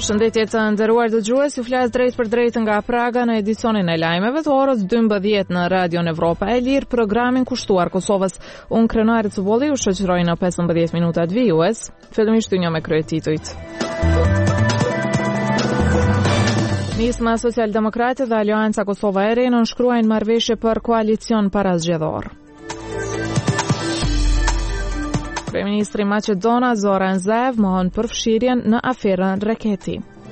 Përshëndetje të nderuar dëgjues, ju flas drejt për drejt nga Praga në edicionin e lajmeve të orës 12 në Radion Evropa e Lirë, programin kushtuar Kosovës. Unë Krenari Cubolli ju shoqëroj në 15 minutat vijues. Fillimisht ju njoh me kryetitujt. Nisma Socialdemokratë dhe Aleanca Kosova e Re nënshkruajnë marrëveshje për koalicion parazgjedhor. Kryeministri Maqedona Zoran Zaev mohon përfshirjen në aferën Reketi.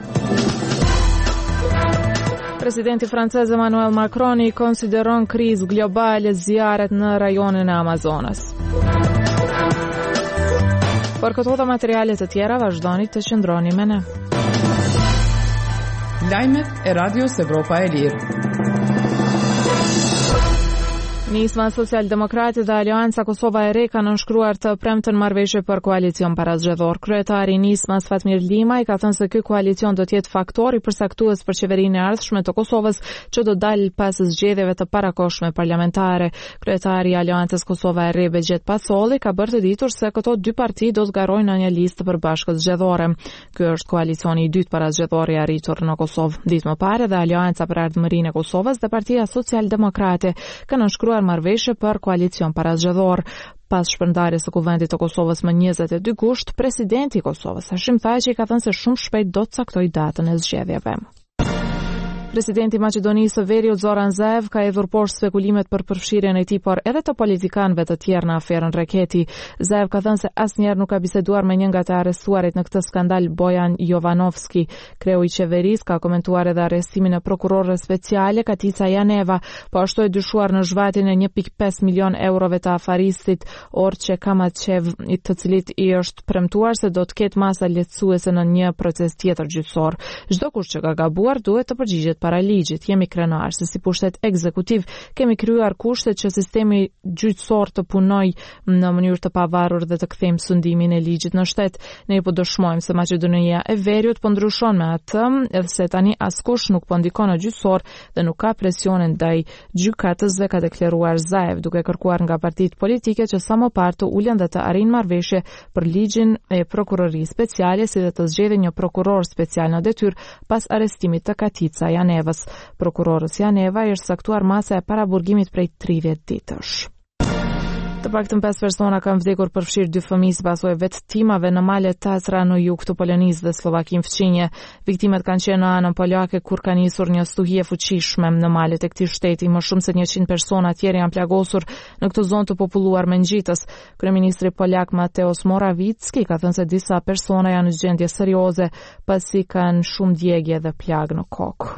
Presidenti francez Emmanuel Macron i konsideron krizë globale zjarret në rajonin e Amazonës. Për këto dhe materialet të tjera vazhdoni të qëndroni me ne. Lajmet e Radios Evropa e Lirë. Nisma Socialdemokratë dhe Aleanca Kosova e Re kanë nënshkruar të premten marrëveshje për koalicion parazgjedhor. Kryetari i Nismas Fatmir Lima i ka thënë se ky koalicion do të jetë faktor i përcaktues për qeverinë e ardhshme të Kosovës, që do dalë pas zgjedhjeve të parakohshme parlamentare. Kryetari i Aleancës Kosova e Re Begjet Pasolli ka bërë të ditur se këto dy parti do të garojnë në një listë përbashkët zgjedhore. Ky është koalicioni i dytë parazgjedhor i arritur në Kosovë. Ditë më parë dhe Aleanca për Ardhmërinë e Kosovës dhe Partia Socialdemokrate kanë nënshkruar marrëveshje për koalicion parazgjedhor. Pas shpërndarjes së kuvendit të Kosovës më 22 gusht, presidenti i Kosovës Hashim Thaçi ka thënë se shumë shpejt do të caktojë datën e zgjedhjeve. Presidenti i Maqedonisë së Veriut Zoran Zaev ka hedhur poshtë spekulimet për përfshirjen e tij, por edhe të politikanëve të tjerë në aferën Reketi. Zaev ka thënë se asnjëherë nuk ka biseduar me një nga të arrestuarit në këtë skandal, Bojan Jovanovski. Kreu i qeverisë ka komentuar edhe arrestimin e prokurorës speciale Katica Janeva, po ashtu e dyshuar në zhvatjen e 1.5 milion eurove të afaristit Orçe Kamaçev, i të cilit i është premtuar se do të ketë masa lehtësuese në një proces tjetër gjyqësor. Çdo kush që ka gabuar duhet të përgjigjet para ligjit. Jemi krenar se si pushtet ekzekutiv kemi krijuar kushtet që sistemi gjyqësor të punojë në mënyrë të pavarur dhe të kthejmë sundimin e ligjit në shtet. Ne po dëshmojmë se Maqedonia e Veriut po ndryshon me atë, edhe se tani askush nuk po ndikon në gjyqësor dhe nuk ka presionin ndaj gjykatësve, ka deklaruar Zaev, duke kërkuar nga partitë politike që sa më parë të ulen dhe të arrijnë marrëveshje për ligjin e prokurorisë speciale, si dhe të zgjedhin një prokuror special në detyrë pas arrestimit të Katica Janevës. Prokurorës Janeva është saktuar masa e paraburgimit prej 30 ditësh. Të paktën 5 persona kanë vdekur përfshirë 2 fëmijë pasojë vetëtimave në malet Tatra në jug të Polonisë dhe Slovakinë fqinje. Viktimet kanë qenë në anën polake kur ka nisur një stuhi e fuqishme në malet e këtij shteti. Më shumë se 100 persona tjerë janë plagosur në këtë zonë të populluar me ngjitës. Kryeministri polak Mateusz Morawiecki ka thënë se disa persona janë në gjendje serioze pasi kanë shumë djegje dhe plagë në kokë.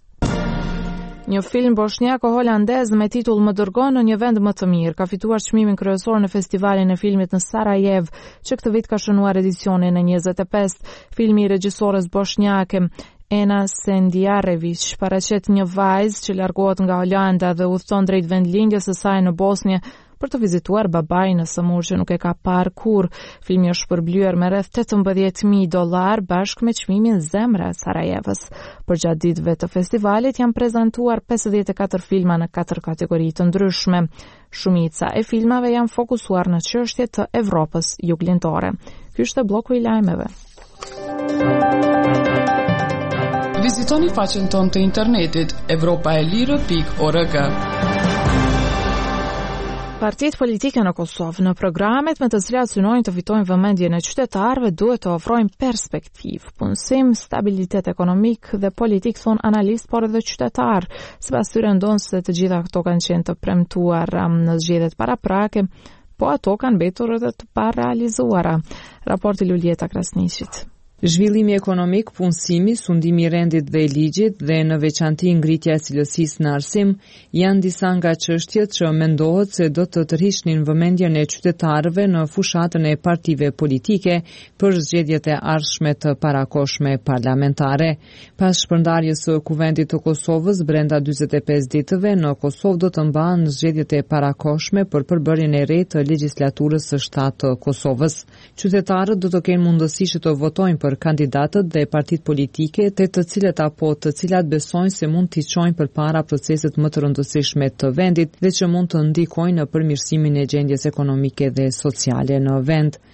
Një film bosnjako-holandez me titull Më dërgon në një vend më të mirë ka fituar çmimin kryesor në festivalin e filmit në Sarajevo, që këtë vit ka shënuar edicionin e 25. Filmi i regjisores bosnjake Ena Sendiarević paraqet një vajzë që largohet nga Holanda dhe udhton drejt vendlindjes së saj në Bosnjë për të vizituar babain në Samur që nuk e ka parë kur. Filmi është shpërblyer me rreth $18,000 bashkë me çmimin Zemra e Sarajevës. Përgjatë ditëve të festivalit janë prezantuar 54 filma në 4 kategori të ndryshme. Shumica e filmave janë fokusuar në çështje të Evropës juglindore. Ky është bloku i lajmeve. Vizitoni faqen tonë të internetit evropaelire.org. Partitë politike në Kosovë në programet me të cilat synojnë të fitojnë vëmendjen e qytetarëve duhet të ofrojnë perspektivë, punësim, stabilitet ekonomik dhe politik, thon analist, por edhe qytetar. Sipas tyre ndonë se të gjitha këto kanë qenë të premtuar në zgjedhjet paraprake, po ato kanë mbetur edhe të parealizuara. Raporti Lulieta Krasniqit. Zhvillimi ekonomik, punësimi, sundimi i rendit dhe i ligjit dhe në veçanti ngritja e cilësisë në arsim janë disa nga çështjet që mendohet se do të tërhiqnin vëmendjen e qytetarëve në fushatën e partive politike për zgjedhjet e ardhshme të parakohshme parlamentare. Pas shpërndarjes së kuvendit të Kosovës brenda 45 ditëve, në Kosovë do të mbahen zgjedhjet e parakohshme për përbërjen e re të legjislaturës së 7 të Kosovës. Qytetarët do të kenë mundësi që të votojnë për kandidatët dhe partitë politike të cilët apo të cilat besojnë se mund t'i çojnë përpara proceset më të rëndësishme të vendit dhe që mund të ndikojnë në përmirësimin e gjendjes ekonomike dhe sociale në vend.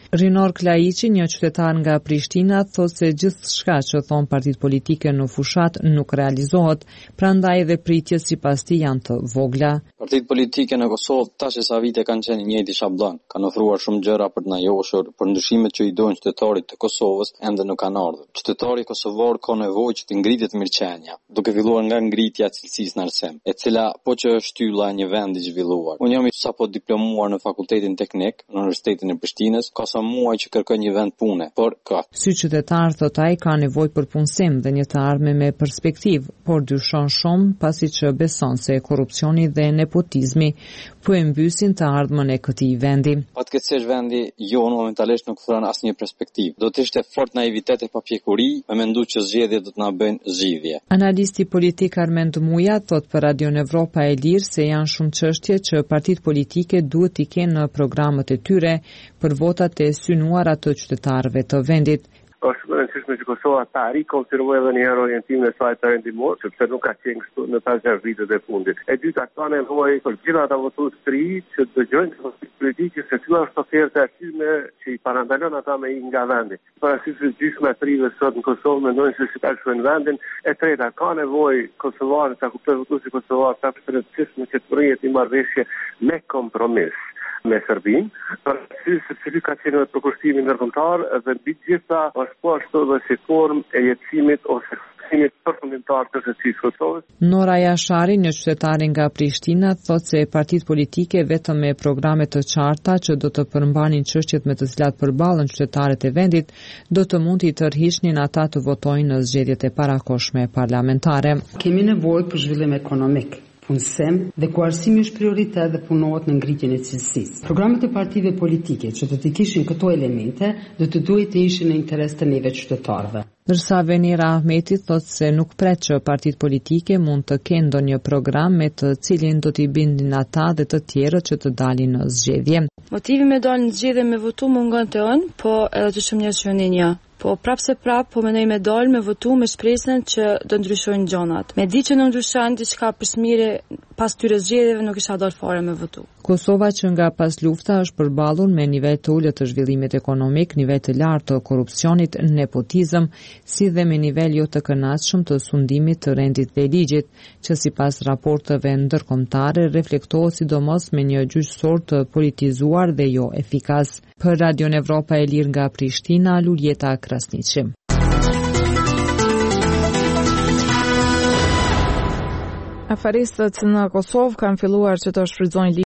Rinor Klaiçi, një qytetar nga Prishtina, thotë se gjithçka që thon partitë politike në fushat nuk realizohet, prandaj edhe pritjet sipas tij janë të vogla. Partitë politike në Kosovë tash sa vite kanë qenë njëjti shabllon, kanë ofruar shumë gjëra për të na njohur, por ndryshimet që i dojnë qytetarit të Kosovës ende nuk kanë ardhur. Qytetari kosovar ka nevojë që të ngritet mirëqenia, duke filluar nga ngritja e cilësisë në arsim, e cila po që është shtylla e një vendi i zhvilluar. Unë jam sapo diplomuar në Fakultetin Teknik në Universitetin e Prishtinës, ka sa muaj që kërkoj një vend pune, por ka. Si qytetar thot ai ka nevojë për punësim dhe një të ardhme me perspektivë, por dyshon shumë pasi që beson se korrupsioni dhe nepotizmi po e mbysin të ardhmën e këtij vendi. Fatkeqësisht vendi jonë momentalisht nuk ofron asnjë perspektivë. Do të ishte fort naivitet e papjekuri me menduar që zgjedhjet do të na bëjnë zgjidhje. Analisti politik Armend Muja thot për Radio Evropa e Lirë se janë shumë çështje që partitë politike duhet t'i kenë në programet e tyre për votat e synuara të qytetarëve të vendit. Është më rëndësishme që Kosova ta rikonfirmojë edhe një herë orientimin e saj të rendimor, sepse nuk ka qenë kështu në 5-6 vitet e fundit. E dyta, ka nevojë për gjithë ata votues të ri që dëgjojnë partitë politike se cila është oferta e tyre që i parandalon ata me i nga vendi. Parasysh se gjysma e trive sot në Kosovë mendojnë se si ta shkojnë vendin. E treta, ka nevojë kosovarët, ta kuptojnë votuesi kosovar, ta përcjellë që të rrihet një marrëveshje me kompromis me Serbinë, sepse ka qenë për kushtimin ndërkombëtar dhe mbi gjitha është po ashtu dhe si formë e jetësimit ose jetësimit përfundimtar të shoqërisë Kosovës. Nora Jashari, një qytetare nga Prishtina, thotë se partitë politike vetëm me programe të qarta që do të përmbanin çështjet me të cilat përballen qytetarët e vendit, do të mund t'i tërhiqnin ata të votojnë në zgjedhjet e parakohshme parlamentare. Kemi nevojë për zhvillim ekonomik, punësim dhe ku arsimi është prioritet dhe punohet në ngritjen e cilësisë. Programet e partive politike që do të kishin këto elemente do të duhet të ishin në interes të neve qytetarëve. Ndërsa Venera Ahmeti thotë se nuk pret që partitë politike mund të kenë ndonjë program me të cilin do t'i bindin ata dhe të tjerët që të dalin në zgjedhje. Motivi me dalë në zgjedhje me votu mungon të ënë, po edhe të shumë njerëz që një. Po prapë mendoj me dalë me votu me shpresën që do ndryshojnë gjonat. Me di që nuk ndryshon diçka për smire pas tyre zgjedhjeve nuk isha dalë fare me votu. Kosova që nga pas lufta është përballur me nivel të ulët të zhvillimit ekonomik, nivel të lartë të korrupsionit, nepotizëm, si dhe me nivel jo të kënaqshëm të sundimit të rendit dhe ligjit, që sipas raporteve ndërkombëtare reflektohet sidomos me një gjyqësor të politizuar dhe jo efikas. Për Radio Evropa e Lirë nga Prishtina, Luljeta Krasniqi. Aferistët në Kosovë kanë filluar që të shfrytëzojnë